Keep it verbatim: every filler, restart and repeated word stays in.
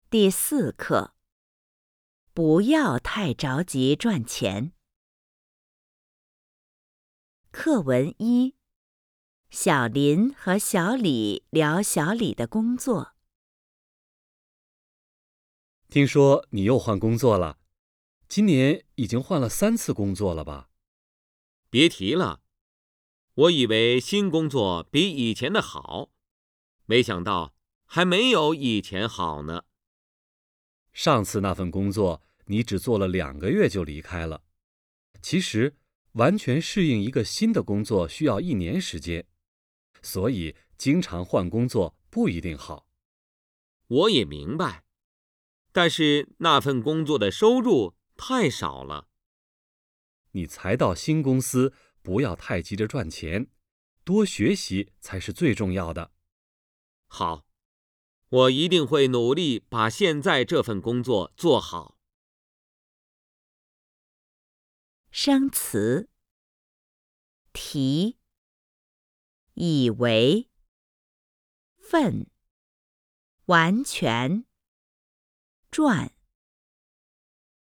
第四课，不要太着急赚钱。课文一：小林和小李聊小李的工作。 听说你又换工作了，今年已经换了三次工作了吧？ 别提了，我以为新工作比以前的好，没想到还没有以前好呢。 上次那份工作你只做了两个月就离开了，其实完全适应一个新的工作需要一年时间，所以经常换工作不一定好。 我也明白，但是那份工作的收入太少了。 你才到新公司，不要太急着赚钱，多学习才是最重要的。 好，我一定会努力把现在这份工作做好。 生词：提、以为、份、完全、赚。